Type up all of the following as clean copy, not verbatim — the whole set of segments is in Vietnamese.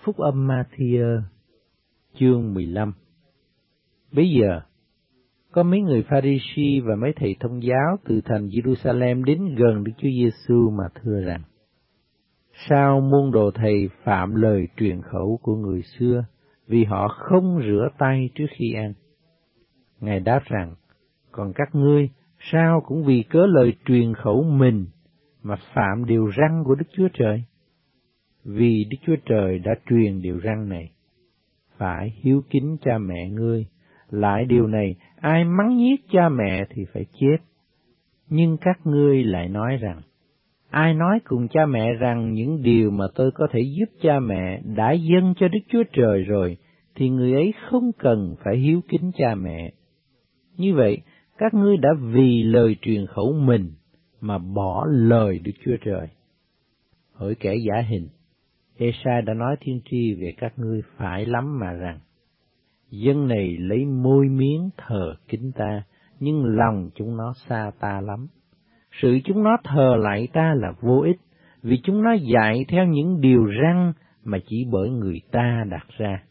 Phúc âm Ma-thi-ơ, chương 15. Bây giờ, có mấy người Pha-ri-si và mấy thầy thông giáo từ thành Giê-ru-sa-lem đến gần Đức Chúa Giê-xu mà thưa rằng: sao môn đồ thầy phạm lời truyền khẩu của người xưa, vì họ không rửa tay trước khi ăn? Ngài đáp rằng: còn các ngươi sao cũng vì cớ lời truyền khẩu mình mà phạm điều răn của Đức Chúa Trời? Vì Đức Chúa Trời đã truyền điều răn này: phải hiếu kính cha mẹ ngươi. Lại điều này, ai mắng nhiếc cha mẹ thì phải chết. Nhưng các ngươi lại nói rằng: ai nói cùng cha mẹ rằng những điều mà tôi có thể giúp cha mẹ đã dâng cho Đức Chúa Trời rồi, thì người ấy không cần phải hiếu kính cha mẹ. Như vậy, các ngươi đã vì lời truyền khẩu mình mà bỏ lời Đức Chúa Trời. Hỡi kẻ giả hình, Ê-sai đã nói thiên tri về các ngươi phải lắm mà rằng: dân này lấy môi miếng thờ kính ta, nhưng lòng chúng nó xa ta lắm. Sự chúng nó thờ lại ta là vô ích, vì chúng nó dạy theo những điều răn mà chỉ bởi người ta đặt ra.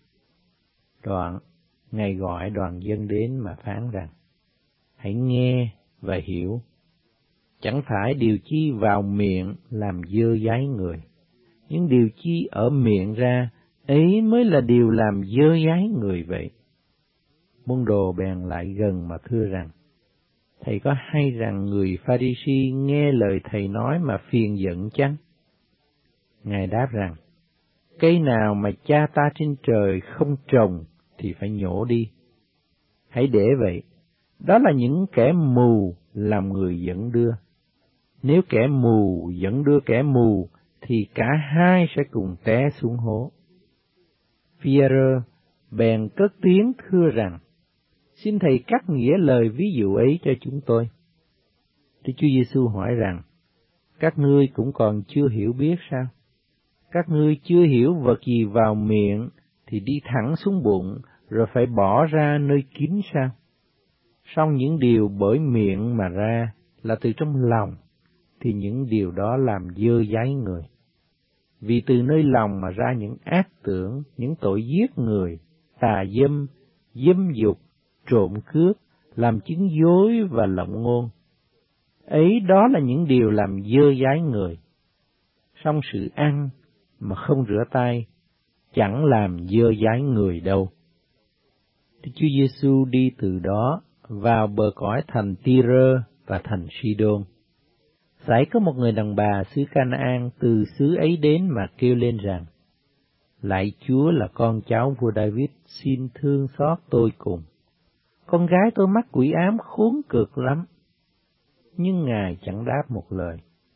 Đoạn, Ngài gọi đoàn dân đến mà phán rằng: hãy nghe và hiểu. Chẳng phải điều chi vào miệng làm dơ dáy người, nhưng điều chi ở miệng ra, ấy mới là điều làm dơ dáy người vậy. Môn đồ bèn lại gần mà thưa rằng: thầy có hay rằng người Pha-ri-si nghe lời thầy nói mà phiền giận chăng? Ngài đáp rằng: cây nào mà cha ta trên trời không trồng thì phải nhổ đi. Hãy để vậy, đó là những kẻ mù làm người dẫn đưa. Nếu kẻ mù dẫn đưa kẻ mù, thì cả hai sẽ cùng té xuống hố. Phi-e-rơ bèn cất tiếng thưa rằng: xin thầy cắt nghĩa lời ví dụ ấy cho chúng tôi. Đức Chúa Giê-xu hỏi rằng: các ngươi cũng còn chưa hiểu biết sao? Các ngươi chưa hiểu vật gì vào miệng thì đi thẳng xuống bụng, rồi phải bỏ ra nơi kín sao? Song những điều bởi miệng mà ra là từ trong lòng, thì những điều đó làm dơ dáy người. Vì từ nơi lòng mà ra những ác tưởng, những tội giết người, tà dâm, dâm dục, trộm cướp, làm chứng dối và lộng ngôn. Ấy đó là những điều làm dơ dáy người. Song sự ăn mà không rửa tay chẳng làm dơ dáy người đâu. Đức Chúa Giê-xu đi từ đó vào bờ cõi thành Ti-rơ và thành Si-đôn. Xảy có một người đàn bà xứ Ca-na-an từ xứ ấy đến mà kêu lên rằng: lạy Chúa là con cháu vua David, xin thương xót tôi cùng. Con gái tôi mắc quỷ ám khốn cực lắm. Nhưng Ngài chẳng đáp một lời.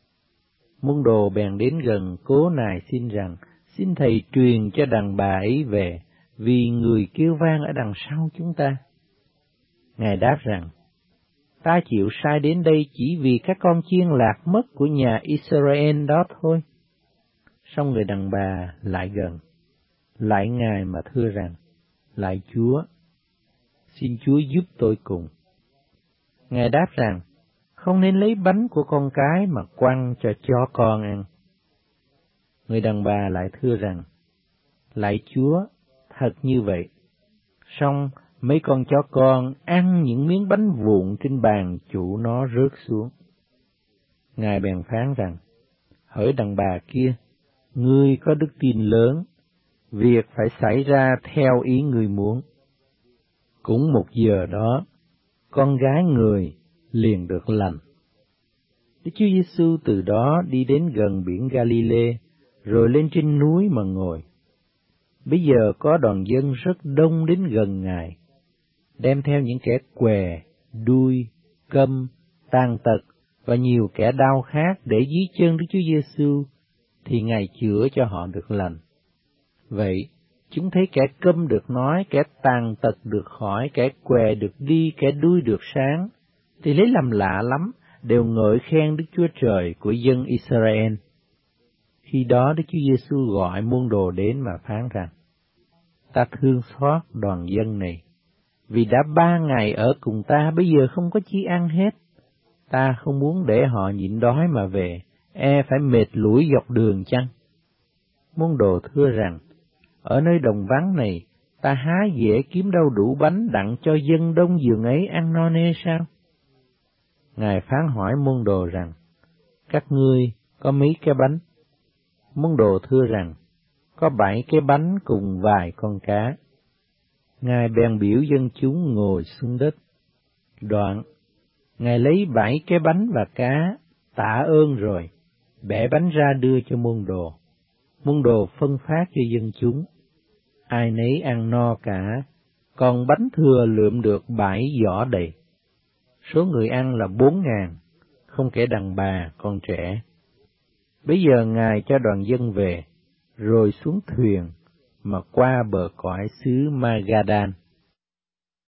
Môn đồ bèn đến gần cố nài xin rằng: xin thầy truyền cho đàn bà ấy về, vì người kêu vang ở đằng sau chúng ta. Ngài đáp rằng: ta chịu sai đến đây chỉ vì các con chiên lạc mất của nhà Israel đó thôi. Song người đàn bà lại gần, lại Ngài mà thưa rằng: lạy Chúa, xin Chúa giúp tôi cùng. Ngài đáp rằng: không nên lấy bánh của con cái mà quăng cho chó con ăn. Người đàn bà lại thưa rằng: lạy Chúa, thật như vậy. Song mấy con chó con ăn những miếng bánh vụn trên bàn chủ nó rớt xuống. Ngài bèn phán rằng: hỡi đàn bà kia, ngươi có đức tin lớn, việc phải xảy ra theo ý ngươi muốn. Cũng một giờ đó, con gái người liền được lành. Đức Chúa Giê-xu từ đó đi đến gần biển Ga-li-lê, rồi lên trên núi mà ngồi. Bây giờ có đoàn dân rất đông đến gần Ngài, đem theo những kẻ què, đuôi, câm, tàn tật và nhiều kẻ đau khác để dưới chân Đức Chúa Giê-xu, thì Ngài chữa cho họ được lành. Vậy, chúng thấy kẻ câm được nói, kẻ tàn tật được khỏi, kẻ què được đi, kẻ đuôi được sáng, thì lấy làm lạ lắm, đều ngợi khen Đức Chúa Trời của dân Israel. Khi đó Đức Chúa Giê-xu gọi môn đồ đến mà phán rằng: ta thương xót đoàn dân này, vì đã 3 ngày ở cùng ta, bây giờ không có chi ăn hết. Ta không muốn để họ nhịn đói mà về, phải mệt lủi dọc đường chăng? Môn đồ thưa rằng: ở nơi đồng vắng này, ta há dễ kiếm đâu đủ bánh đặng cho dân đông giường ấy ăn no nê sao? Ngài phán hỏi môn đồ rằng, các ngươi có mấy cái bánh? Môn đồ thưa rằng, có 7 cái bánh cùng vài con cá. Ngài bèn biểu dân chúng ngồi xuống đất. Đoạn, Ngài lấy 7 cái bánh và cá, tạ ơn rồi, bẻ bánh ra đưa cho môn đồ. Môn đồ phân phát cho dân chúng. Ai nấy ăn no cả, còn bánh thừa lượm được 7 giỏ đầy. Số người ăn là 4.000, không kể đàn bà, con trẻ. Bây giờ Ngài cho đoàn dân về, rồi xuống thuyền mà qua bờ cõi xứ Magadan.